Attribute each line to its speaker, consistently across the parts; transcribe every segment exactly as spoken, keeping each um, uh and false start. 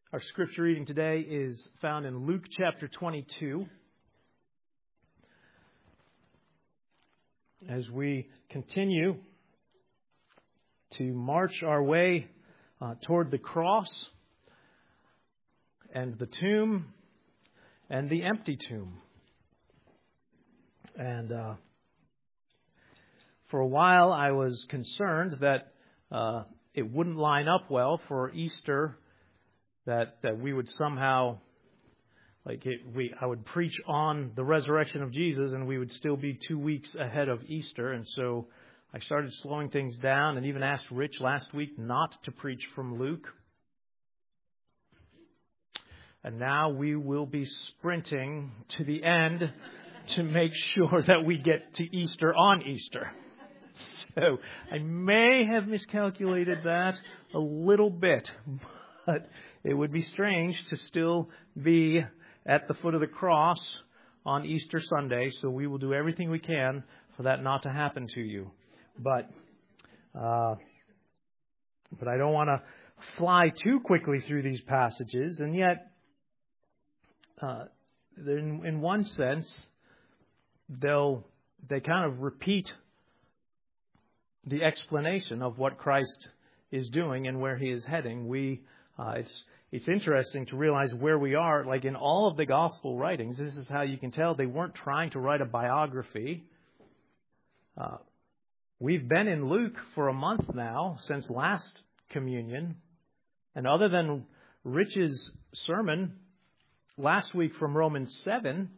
Speaker 1: Our scripture reading today is found in Luke chapter twenty-two. As we continue to march our way uh, toward the cross and the tomb and the empty tomb. And uh, for a while I was concerned that uh, it wouldn't line up well for Easter. That, that we would somehow, like it, we, I would preach on the resurrection of Jesus and we would still be two weeks ahead of Easter. And so I started slowing things down and even asked Rich last week not to preach from Luke. And now we will be sprinting to the end to make sure that we get to Easter on Easter. So I may have miscalculated that a little bit. But it would be strange to still be at the foot of the cross on Easter Sunday, so we will do everything we can for that not to happen to you. But uh, but I don't want to fly too quickly through these passages, and yet, uh, in, in one sense, they'll they kind of repeat the explanation of what Christ is doing and where He is heading. We Uh, it's it's interesting to realize where we are. Like in all of the gospel writings, this is how you can tell they weren't trying to write a biography. Uh, we've been in Luke for a month now since last communion, and other than Rich's sermon last week from Romans seven,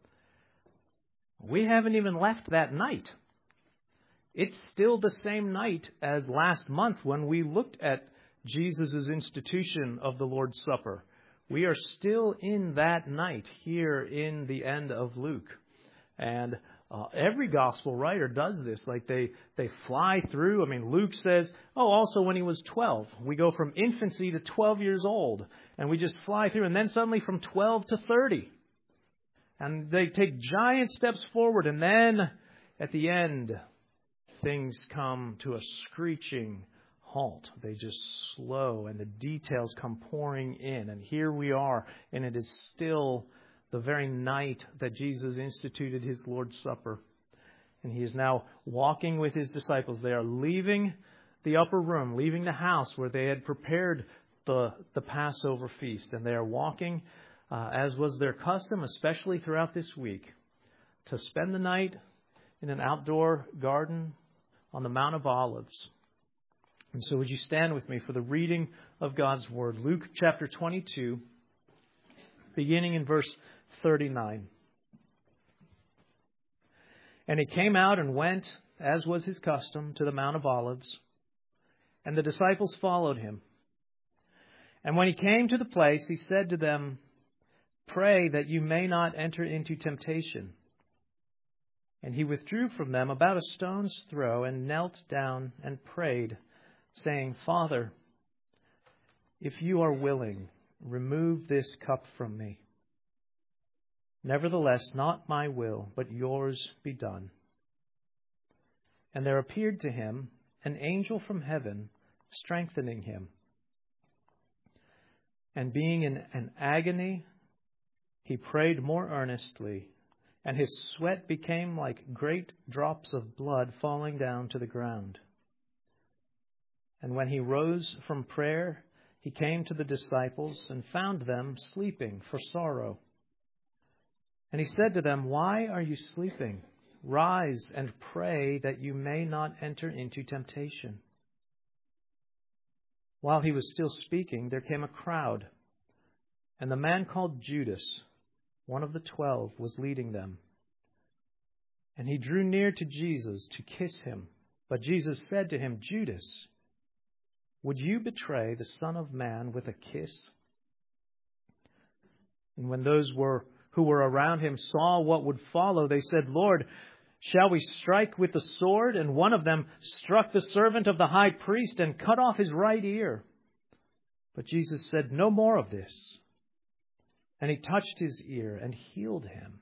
Speaker 1: we haven't even left that night. It's still the same night as last month when we looked at Jesus' institution of the Lord's Supper. We are still in that night here in the end of Luke. And uh, every gospel writer does this. Like they, they fly through. I mean, Luke says, oh, also when he was twelve. We go from infancy to twelve years old. And we just fly through. And then suddenly from twelve to thirty. And they take giant steps forward. And then at the end, things come to a screeching halt. They just slow and the details come pouring in. And here we are, and it is still the very night that Jesus instituted His Lord's Supper. And He is now walking with His disciples. They are leaving the upper room, leaving the house where they had prepared the, the Passover feast. And they are walking, uh, as was their custom, especially throughout this week, to spend the night in an outdoor garden on the Mount of Olives. And so would you stand with me for the reading of God's Word. Luke chapter twenty-two, beginning in verse thirty-nine. And He came out and went, as was His custom, to the Mount of Olives. And the disciples followed Him. And when He came to the place, He said to them, "Pray that you may not enter into temptation." And He withdrew from them about a stone's throw and knelt down and prayed, saying, "Father, if you are willing, remove this cup from me. Nevertheless, not my will, but yours be done." And there appeared to Him an angel from heaven, strengthening Him. And being in an agony, He prayed more earnestly, and His sweat became like great drops of blood falling down to the ground. And when He rose from prayer, He came to the disciples and found them sleeping for sorrow. And He said to them, "Why are you sleeping? Rise and pray that you may not enter into temptation." While He was still speaking, there came a crowd, and the man called Judas, one of the twelve, was leading them. And he drew near to Jesus to kiss Him. But Jesus said to him, "Judas, would you betray the Son of Man with a kiss?" And when those were who were around Him saw what would follow, they said, "Lord, shall we strike with the sword?" And one of them struck the servant of the high priest and cut off his right ear. But Jesus said, "No more of this." And He touched his ear and healed him.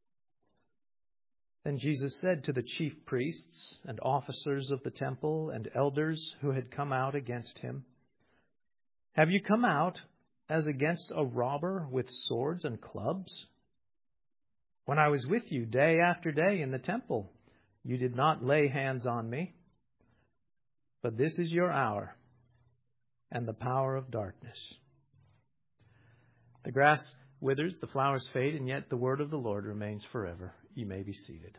Speaker 1: Then Jesus said to the chief priests and officers of the temple and elders who had come out against Him, "Have you come out as against a robber with swords and clubs? When I was with you day after day in the temple, you did not lay hands on me. But this is your hour and the power of darkness. The grass withers, the flowers fade, and yet the word of the Lord remains forever. You may be seated.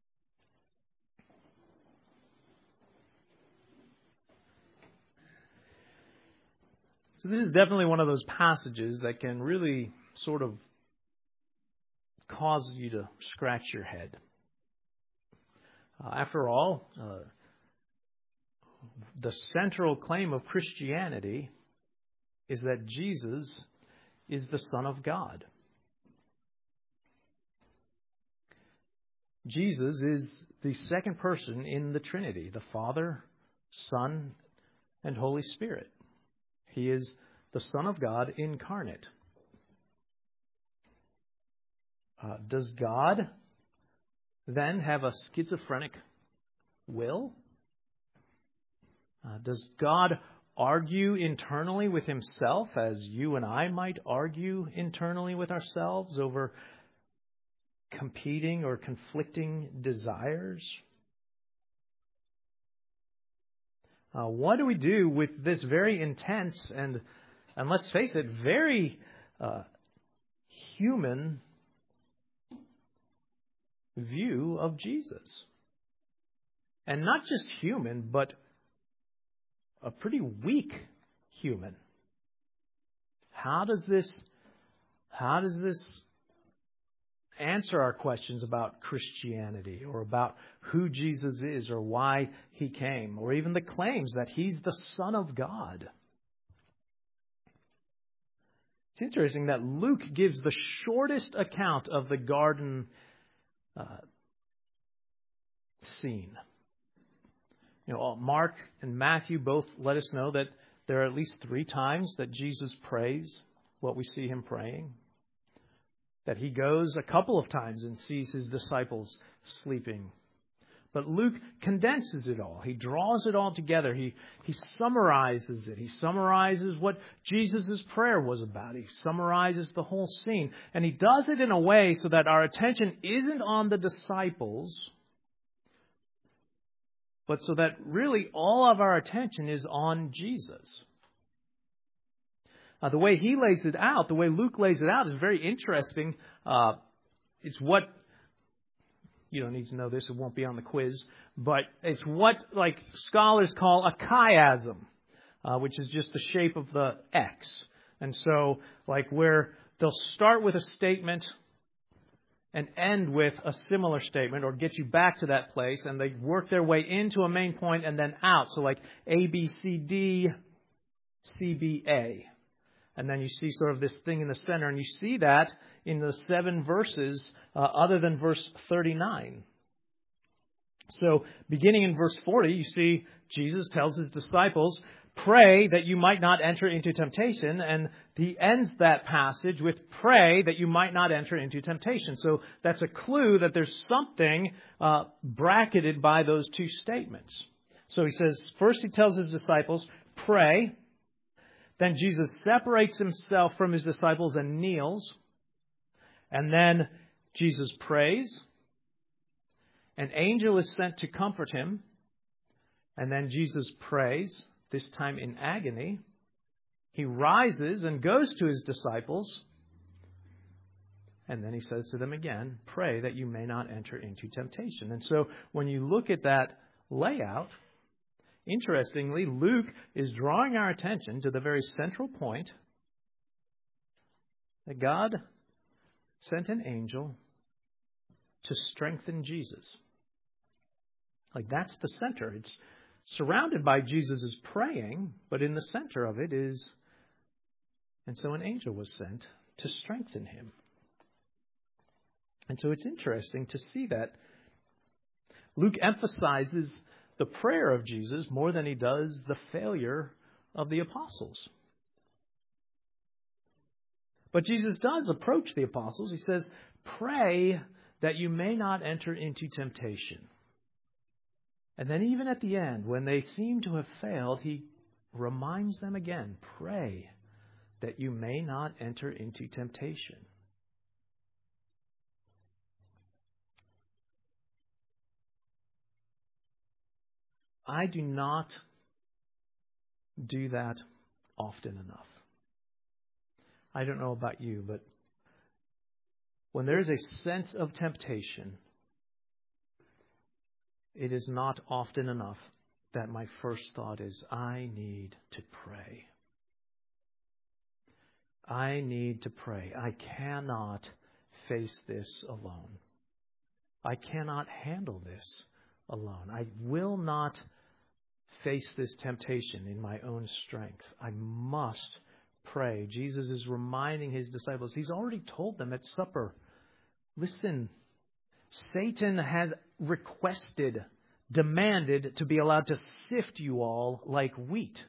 Speaker 1: So this is definitely one of those passages that can really sort of cause you to scratch your head. Uh, after all, uh, the central claim of Christianity is that Jesus is the Son of God. Jesus is the second person in the Trinity, the Father, Son, and Holy Spirit. He is the Son of God incarnate. Uh, does God then have a schizophrenic will? Uh, does God argue internally with himself as you and I might argue internally with ourselves over competing or conflicting desires? Uh, what do we do with this very intense and, and let's face it, very uh, human view of Jesus? And not just human, but a pretty weak human. How does this, how does this answer our questions about Christianity or about who Jesus is or why he came, or even the claims that he's the Son of God? It's interesting that Luke gives the shortest account of the garden uh, scene. You know, Mark and Matthew both let us know that there are at least three times that Jesus prays what we see him praying. That he goes a couple of times and sees his disciples sleeping. But Luke condenses it all. He draws it all together. He, he summarizes it. He summarizes what Jesus' prayer was about. He summarizes the whole scene. And he does it in a way so that our attention isn't on the disciples, but so that really all of our attention is on Jesus. Uh, the way he lays it out, the way Luke lays it out is very interesting. Uh, it's what, you don't need to know this, it won't be on the quiz, but it's what like scholars call a chiasm, uh, which is just the shape of the X. And so like where they'll start with a statement and end with a similar statement or get you back to that place, and they work their way into a main point and then out. So like A, B, C, D, C, B, A. And then you see sort of this thing in the center, and you see that in the seven verses uh, other than verse thirty-nine. So beginning in verse forty, you see Jesus tells his disciples, pray that you might not enter into temptation. And he ends that passage with pray that you might not enter into temptation. So that's a clue that there's something uh, bracketed by those two statements. So he says, first he tells his disciples, pray. Then Jesus separates himself from his disciples and kneels. And then Jesus prays. An angel is sent to comfort him. And then Jesus prays, this time in agony. He rises and goes to his disciples. And then he says to them again, pray that you may not enter into temptation. And so when you look at that layout, interestingly, Luke is drawing our attention to the very central point that God sent an angel to strengthen Jesus. Like that's the center. It's surrounded by Jesus' praying, but in the center of it is, and so an angel was sent to strengthen him. And so it's interesting to see that Luke emphasizes the prayer of Jesus more than he does the failure of the apostles. But Jesus does approach the apostles. He says, pray that you may not enter into temptation. And then even at the end, when they seem to have failed, he reminds them again, pray that you may not enter into temptation. I do not do that often enough. I don't know about you, but when there is a sense of temptation, it is not often enough that my first thought is, I need to pray. I need to pray. I cannot face this alone. I cannot handle this alone. I will not face this temptation in my own strength. I must pray. Jesus is reminding his disciples. He's already told them at supper, listen, Satan has requested, demanded to be allowed to sift you all like wheat.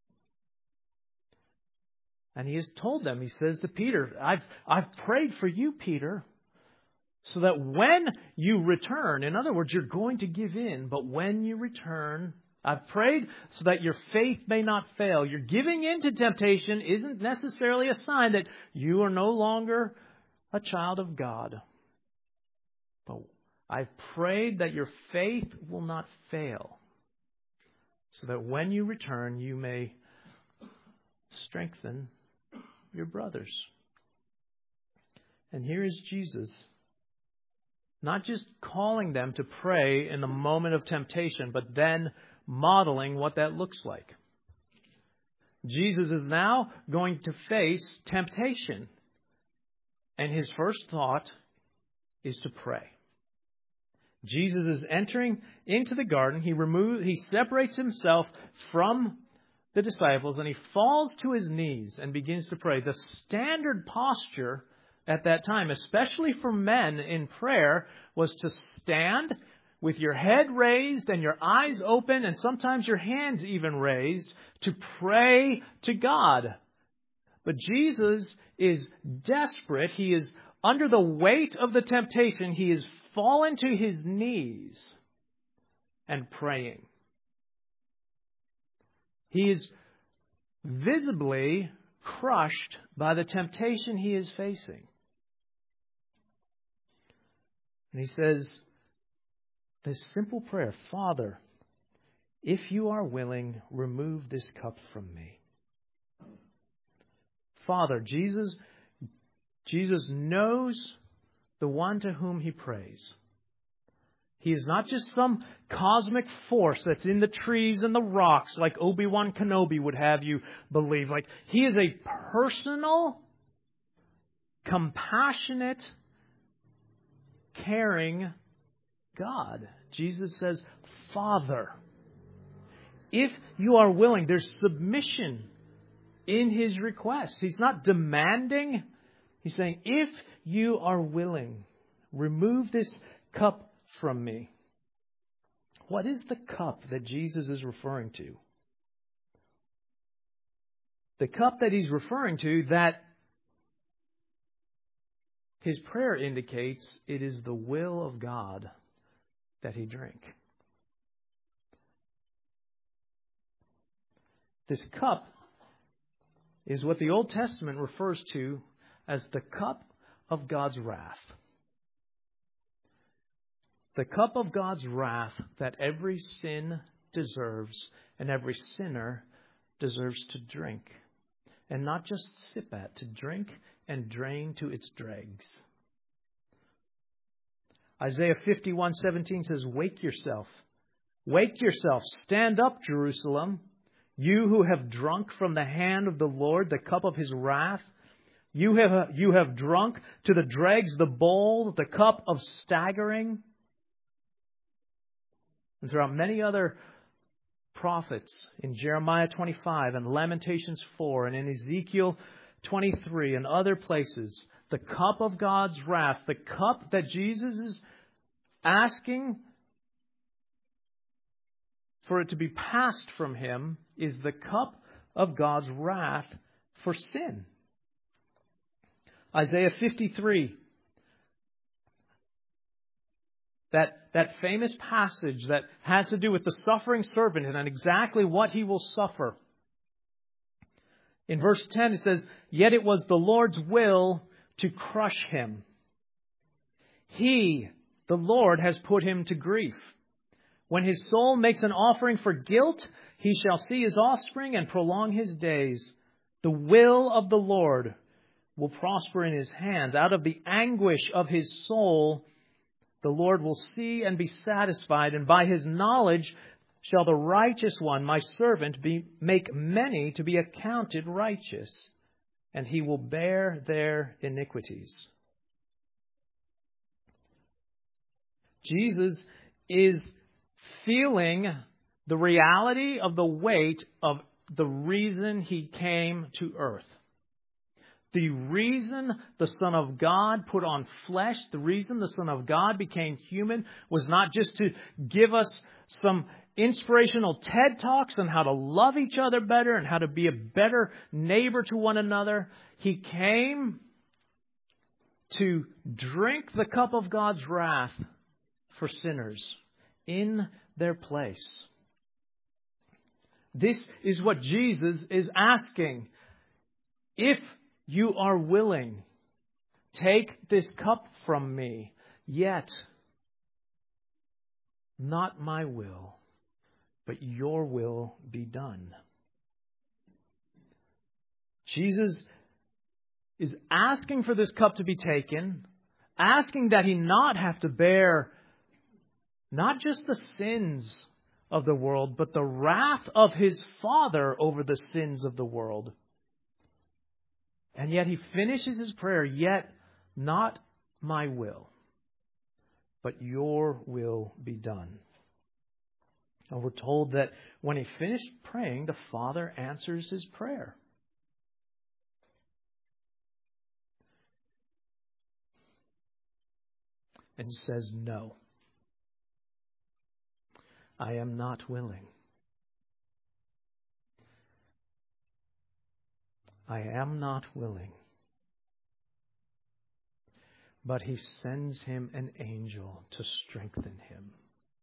Speaker 1: And he has told them, he says to Peter, I've, I've prayed for you, Peter, so that when you return, in other words, you're going to give in, but when you return, I've prayed so that your faith may not fail. Your giving in to temptation isn't necessarily a sign that you are no longer a child of God. But I've prayed that your faith will not fail, so that when you return, you may strengthen your brothers. And here is Jesus, not just calling them to pray in the moment of temptation, but then modeling what that looks like. Jesus is now going to face temptation. And his first thought is to pray. Jesus is entering into the garden. He removes, he separates himself from the disciples and he falls to his knees and begins to pray. The standard posture at that time, especially for men in prayer, was to stand with your head raised and your eyes open and sometimes your hands even raised to pray to God. But Jesus is desperate. He is under the weight of the temptation. He has fallen to his knees and praying. He is visibly crushed by the temptation he is facing. And he says this simple prayer, Father, if you are willing, remove this cup from me. Father, Jesus, Jesus knows the one to whom he prays. He is not just some cosmic force that's in the trees and the rocks like Obi-Wan Kenobi would have you believe. Like, he is a personal, compassionate, caring God. Jesus says, Father, if you are willing, there's submission in his request. He's not demanding. He's saying, if you are willing, remove this cup from me. What is the cup that Jesus is referring to? The cup that he's referring to, that his prayer indicates it is the will of God that he drink. This cup is what the Old Testament refers to as the cup of God's wrath. The cup of God's wrath that every sin deserves and every sinner deserves to drink. And not just sip at, to drink and drain to its dregs. Isaiah fifty-one seventeen says, Wake yourself. Wake yourself. Stand up, Jerusalem. You who have drunk from the hand of the Lord the cup of his wrath. You have, you have drunk to the dregs the bowl, the cup of staggering. And throughout many other prophets, in Jeremiah twenty-five and Lamentations four and in Ezekiel twenty-three and other places, the cup of God's wrath, the cup that Jesus is asking for it to be passed from him, is the cup of God's wrath for sin. Isaiah fifty-three. That, that famous passage that has to do with the suffering servant and exactly what he will suffer. In verse ten, it says, "Yet it was the Lord's will to crush him. He, the Lord, has put him to grief. When his soul makes an offering for guilt, he shall see his offspring and prolong his days. The will of the Lord will prosper in his hands. Out of the anguish of his soul, the Lord will see and be satisfied, and by his knowledge shall the righteous one, my servant, be make many to be accounted righteous, and he will bear their iniquities." Jesus is feeling the reality of the weight of the reason he came to earth. The reason the Son of God put on flesh, the reason the Son of God became human, was not just to give us some inspirational TED Talks on how to love each other better and how to be a better neighbor to one another. He came to drink the cup of God's wrath for sinners in their place. This is what Jesus is asking. If you are willing, take this cup from me, yet not my will, but your will be done. Jesus is asking for this cup to be taken, asking that he not have to bear not just the sins of the world, but the wrath of his Father over the sins of the world. And yet he finishes his prayer, "Yet not my will, but your will be done." And we're told that when he finished praying, the Father answers his prayer. And says, "No, I am not willing. I am not willing." But he sends him an angel to strengthen him.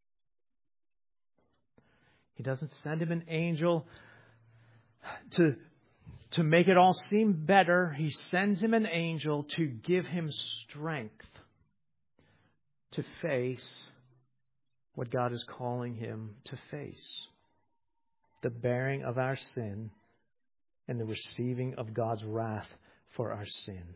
Speaker 1: He doesn't send him an angel to, to make it all seem better. He sends him an angel to give him strength to face what God is calling him to face: the bearing of our sin and the receiving of God's wrath for our sin.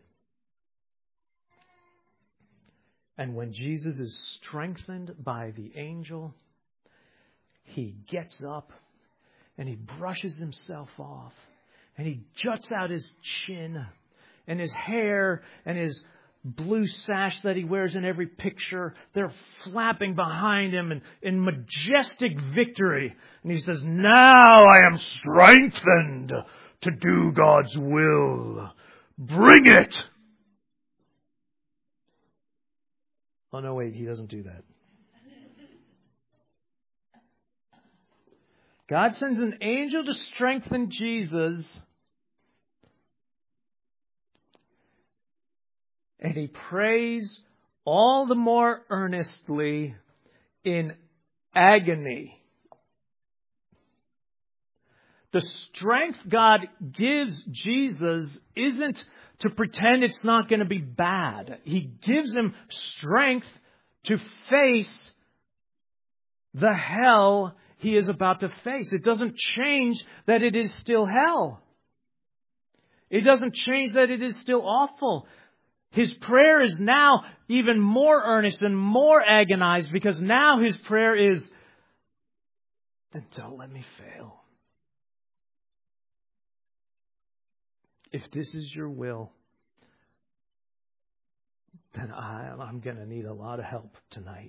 Speaker 1: And when Jesus is strengthened by the angel, he gets up and he brushes himself off and he juts out his chin, and his hair and his blue sash that he wears in every picture, they're flapping behind him in, in majestic victory. And he says, "Now I am strengthened to do God's will. Bring it." Oh, no, wait, he doesn't do that. God sends an angel to strengthen Jesus. And he prays all the more earnestly in agony. The strength God gives Jesus isn't to pretend it's not going to be bad. He gives him strength to face the hell he is about to face. It doesn't change that it is still hell. It doesn't change that it is still awful. His prayer is now even more earnest and more agonized, because now his prayer is, "Then don't let me fail. If this is your will, then I, I'm going to need a lot of help tonight."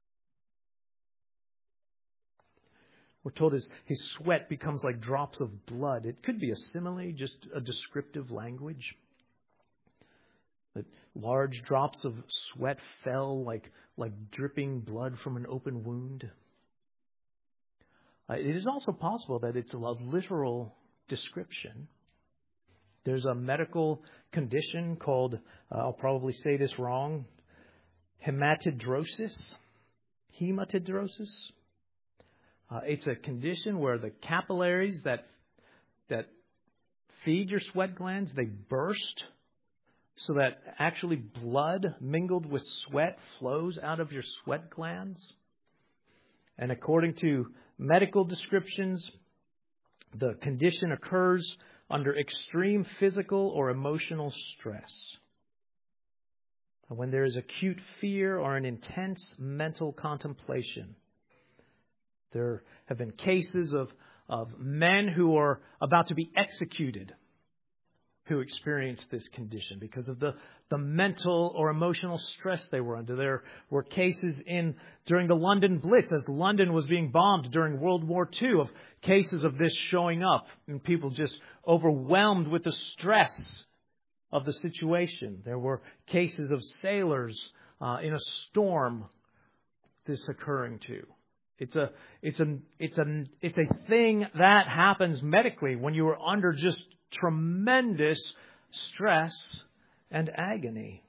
Speaker 1: We're told his, his sweat becomes like drops of blood. It could be a simile, just a descriptive language. That large drops of sweat fell like, like dripping blood from an open wound. Uh, it is also possible that it's a literal description. There's a medical condition called, uh, I'll probably say this wrong, hematidrosis. Hematidrosis. Uh, it's a condition where the capillaries that that feed your sweat glands, they burst so that actually blood mingled with sweat flows out of your sweat glands. And according to medical descriptions, the condition occurs under extreme physical or emotional stress. When there is acute fear or an intense mental contemplation. There have been cases of, of men who are about to be executed who experienced this condition because of the, the mental or emotional stress they were under. There were cases in during the London Blitz, as London was being bombed during World War Two, of cases of this showing up and people just overwhelmed with the stress of the situation. There were cases of sailors uh, in a storm this occurring to. It's a it's a it's a it's a thing that happens medically when you are under just tremendous stress and agony.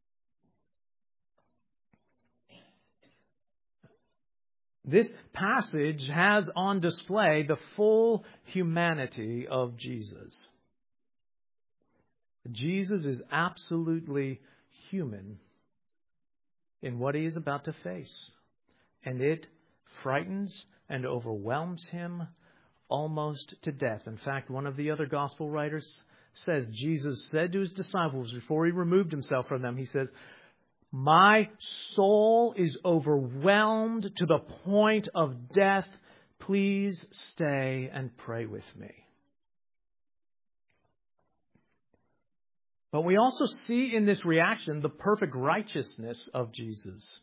Speaker 1: This passage has on display the full humanity of Jesus. Jesus is absolutely human in what he is about to face. And it frightens and overwhelms him almost to death. In fact, one of the other gospel writers says, Jesus said to his disciples before he removed himself from them, he says, "My soul is overwhelmed to the point of death. Please stay and pray with me." But we also see in this reaction the perfect righteousness of Jesus.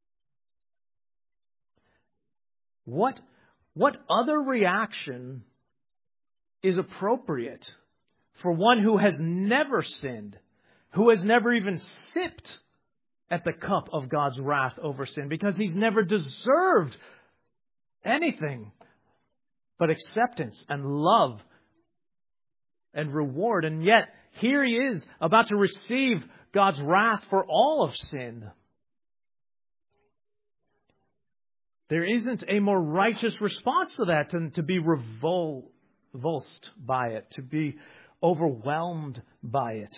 Speaker 1: What, what other reaction is appropriate for one who has never sinned, who has never even sipped at the cup of God's wrath over sin, because he's never deserved anything but acceptance and love and reward. And yet, here he is about to receive God's wrath for all of sin. There isn't a more righteous response to that than to be revol- revulsed by it, to be overwhelmed by it.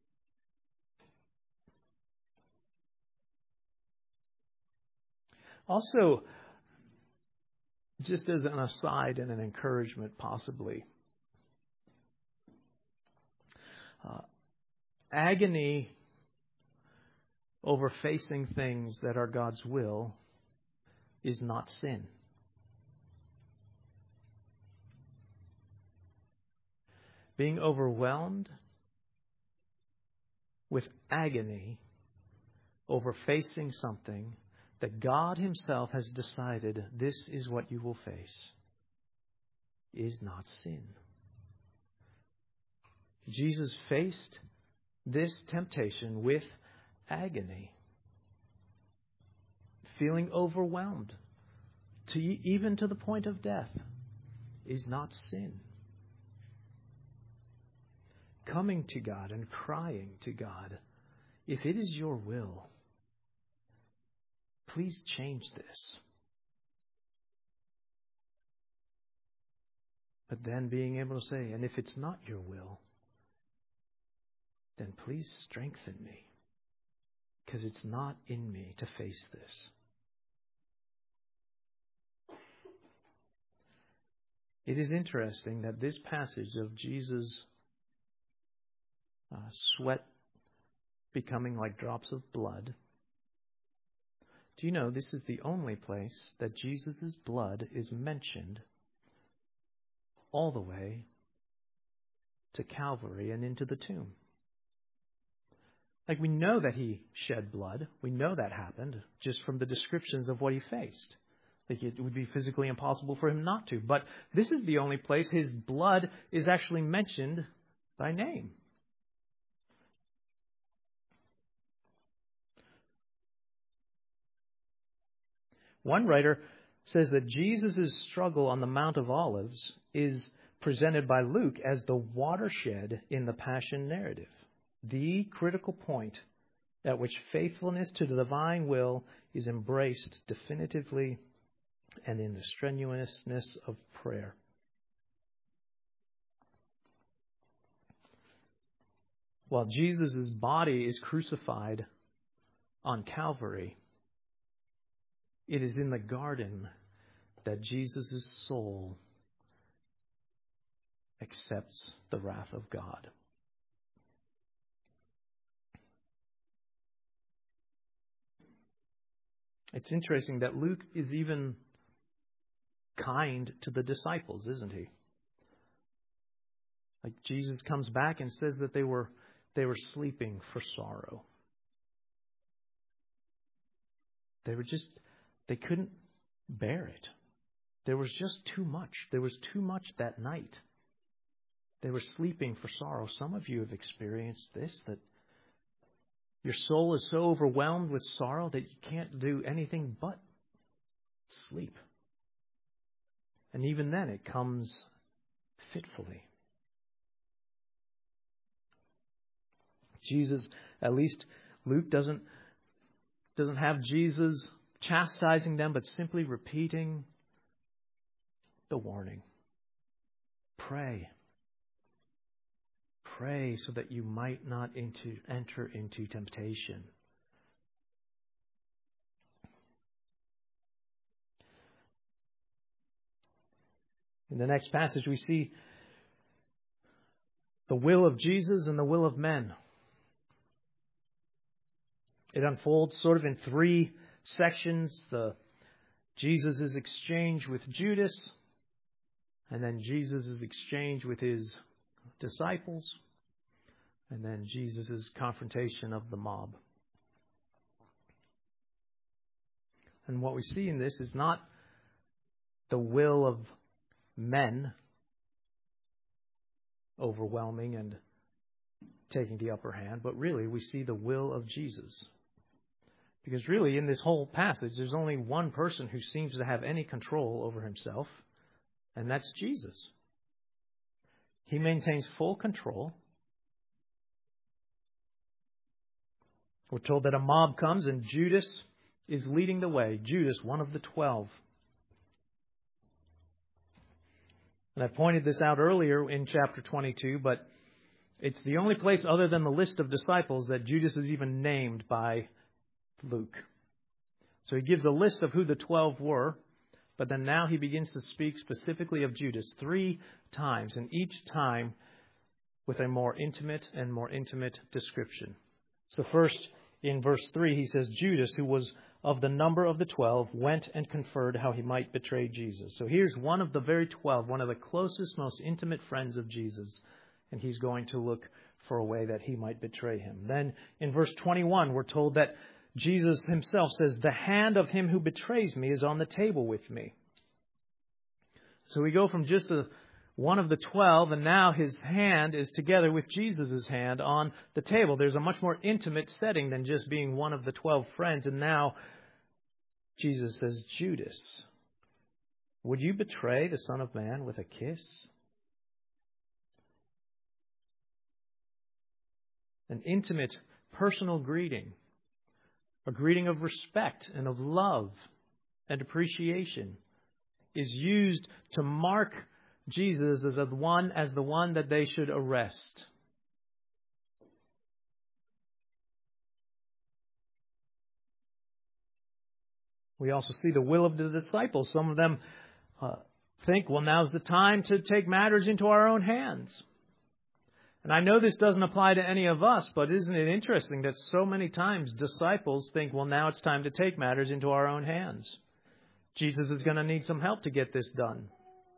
Speaker 1: Also, just as an aside and an encouragement possibly, uh, agony over facing things that are God's will is not sin. Being overwhelmed with agony over facing something that God himself has decided this is what you will face is not sin. Jesus faced this temptation with agony, feeling overwhelmed, to even to the point of death, is not sin. Coming to God and crying to God, if it is your will, please change this. But then being able to say, and if it's not your will, then please strengthen me, because it's not in me to face this. It is interesting that this passage of Jesus' uh, sweat becoming like drops of blood, do you know this is the only place that Jesus' blood is mentioned all the way to Calvary and into the tomb? Like, we know that he shed blood. We know that happened just from the descriptions of what he faced. Like, it would be physically impossible for him not to. But this is the only place his blood is actually mentioned by name. One writer says that Jesus' struggle on the Mount of Olives is presented by Luke as the watershed in the Passion narrative, the critical point at which faithfulness to the divine will is embraced definitively and in the strenuousness of prayer. While Jesus' body is crucified on Calvary, it is in the garden that Jesus' soul accepts the wrath of God. It's interesting that Luke is even kind to the disciples, isn't he? Like Jesus comes back and says that they were they were sleeping for sorrow. They were just, they couldn't bear it. There was just too much. There was too much that night. They were sleeping for sorrow. Some of you have experienced this, that your soul is so overwhelmed with sorrow that you can't do anything but sleep. And even then it comes fitfully. Jesus, at least Luke doesn't, doesn't have Jesus chastising them, but simply repeating the warning. Pray. Pray so that you might not into, enter into temptation. In the next passage, we see the will of Jesus and the will of men. It unfolds sort of in three sections. The Jesus' exchange with Judas, and then Jesus' exchange with his disciples, and then Jesus' confrontation of the mob. And what we see in this is not the will of men overwhelming and taking the upper hand, but really we see the will of Jesus. Because really in this whole passage there's only one person who seems to have any control over himself, and that's Jesus. He maintains full control. We're told that a mob comes and Judas is leading the way. Judas, one of the twelve. And I pointed this out earlier in chapter twenty-two, but it's the only place other than the list of disciples that Judas is even named by Luke. So he gives a list of who the twelve were, but then now he begins to speak specifically of Judas three times, and each time with a more intimate and more intimate description. So first, in verse three, he says, Judas, who was of the number of the twelve, went and conferred how he might betray Jesus. So here's one of the very twelve, one of the closest, most intimate friends of Jesus, and he's going to look for a way that he might betray him. Then in verse twenty-one, we're told that Jesus himself says, the hand of him who betrays me is on the table with me. So we go from just a, one of the twelve, and now his hand is together with Jesus' hand on the table. There's a much more intimate setting than just being one of the twelve friends. And now Jesus says, Judas, would you betray the Son of Man with a kiss? An intimate, personal greeting. A greeting of respect and of love and appreciation is used to mark Jesus as the one, as the one that they should arrest. We also see the will of the disciples. Some of them uh, think, well, now's the time to take matters into our own hands. And I know this doesn't apply to any of us, but isn't it interesting that so many times disciples think, well, now it's time to take matters into our own hands. Jesus is going to need some help to get this done.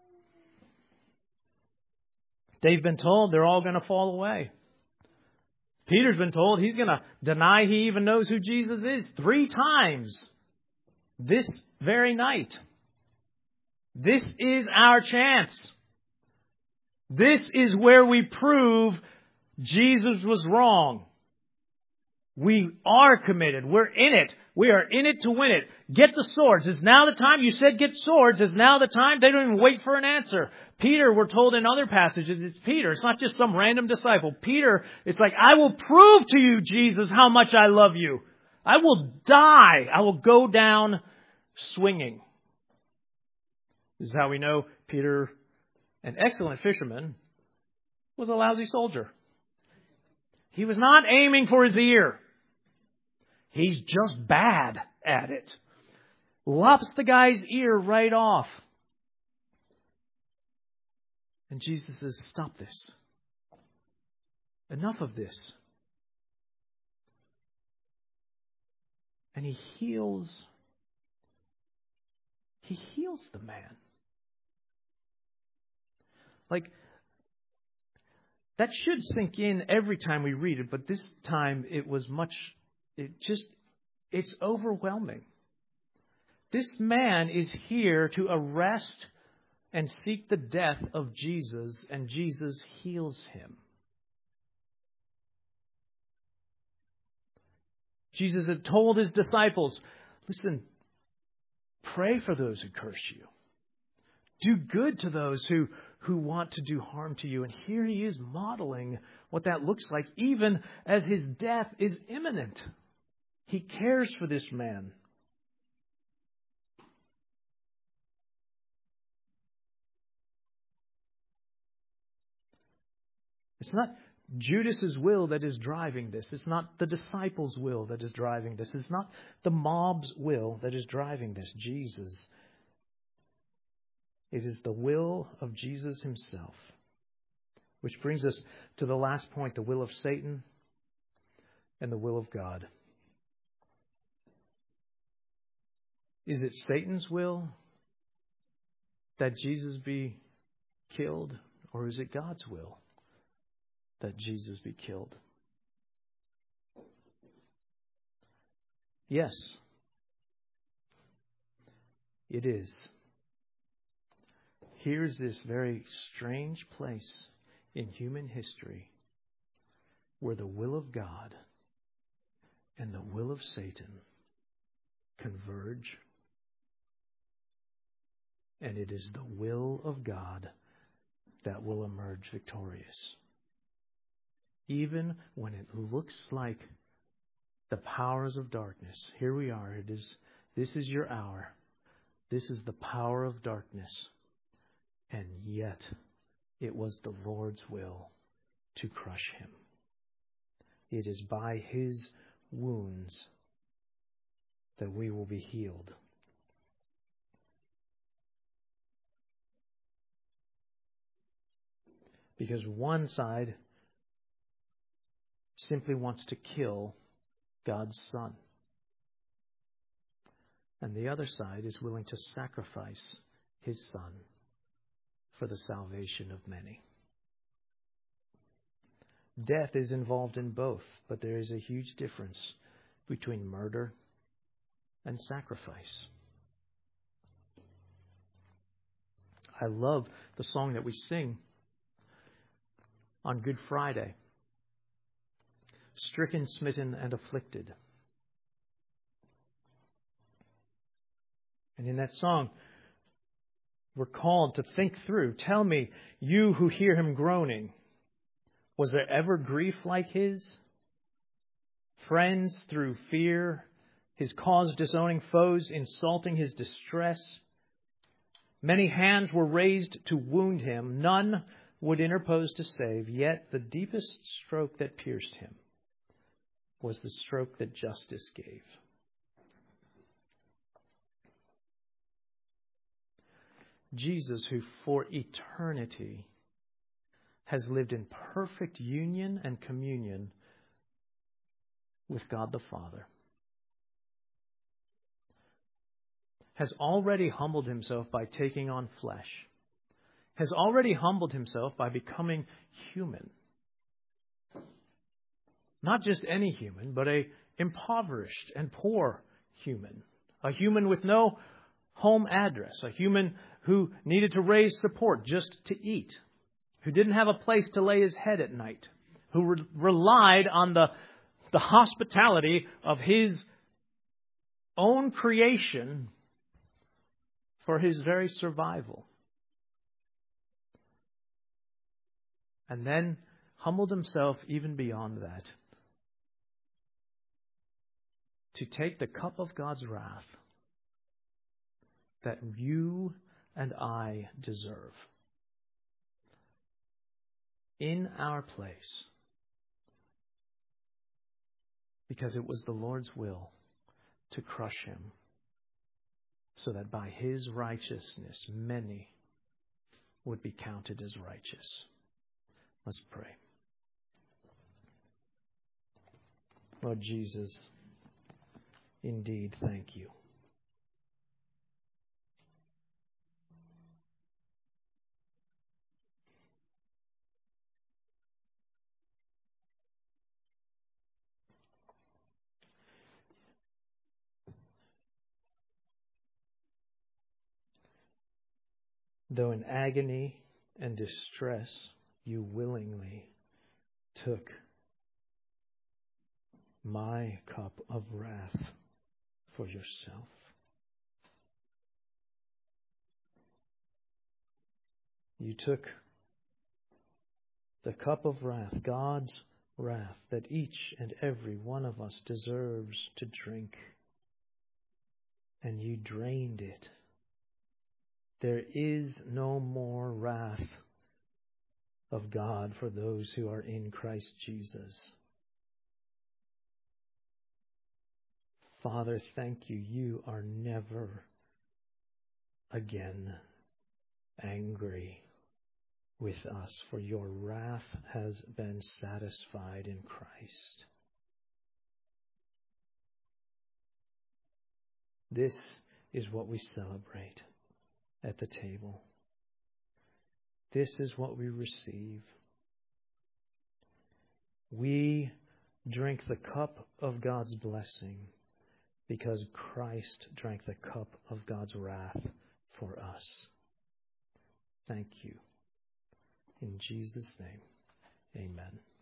Speaker 1: They've been told they're all going to fall away. Peter's been told he's going to deny he even knows who Jesus is three times this very night. This is our chance. This is where we prove Jesus was wrong. We are committed. We're in it. We are in it to win it. Get the swords. Is now the time? You said get swords. Is now the time? They don't even wait for an answer. Peter, we're told in other passages, it's Peter. It's not just some random disciple. Peter, it's like, I will prove to you, Jesus, how much I love you. I will die. I will go down swinging. This is how we know Peter, an excellent fisherman, was a lousy soldier. He was not aiming for his ear. He's just bad at it. Lops the guy's ear right off. And Jesus says, stop this. Enough of this. And he heals. He heals the man. Like, that should sink in every time we read it, but this time it was much, it just, it's overwhelming. This man is here to arrest and seek the death of Jesus, and Jesus heals him. Jesus had told his disciples, listen, pray for those who curse you. Do good to those who, who want to do harm to you. And here he is modeling what that looks like, even as his death is imminent. He cares for this man. It's not Judas's will that is driving this. It's not the disciples' will that is driving this. It's not the mob's will that is driving this. Jesus. It is the will of Jesus himself. Which brings us to the last point, the will of Satan and the will of God. Is it Satan's will that Jesus be killed, or is it God's will that Jesus be killed? Yes, it is. Here's this very strange place in human history where the will of God and the will of Satan converge, and it is the will of God that will emerge victorious. Even when it looks like the powers of darkness, here we are. It is, this is your hour. This is the power of darkness. And yet, it was the Lord's will to crush him. It is by his wounds that we will be healed. Because one side simply wants to kill God's Son. And the other side is willing to sacrifice his Son for the salvation of many. Death is involved in both, but there is a huge difference between murder and sacrifice. I love the song that we sing on Good Friday. Stricken, smitten, and afflicted. And in that song, we're called to think through. Tell me, you who hear him groaning, was there ever grief like his? Friends through fear, his cause disowning, foes insulting his distress. Many hands were raised to wound him. None would interpose to save. Yet the deepest stroke that pierced him was the stroke that justice gave. Jesus, who for eternity has lived in perfect union and communion with God the Father, has already humbled himself by taking on flesh, has already humbled himself by becoming human. Not just any human, but a impoverished and poor human. A human with no home address. A human who needed to raise support just to eat. Who didn't have a place to lay his head at night. Who re- relied on the, the hospitality of his own creation for his very survival. And then humbled himself even beyond that. To take the cup of God's wrath that you and I deserve in our place, because it was the Lord's will to crush him, so that by his righteousness many would be counted as righteous. Let's pray. Lord Jesus, indeed, thank you. Though in agony and distress, you willingly took my cup of wrath for yourself. You took the cup of wrath, God's wrath, that each and every one of us deserves to drink, and you drained it. There is no more wrath of God for those who are in Christ Jesus. Father, thank you. You are never again angry with us, for your wrath has been satisfied in Christ. This is what we celebrate at the table. This is what we receive. We drink the cup of God's blessing because Christ drank the cup of God's wrath for us. Thank you. In Jesus' name, amen.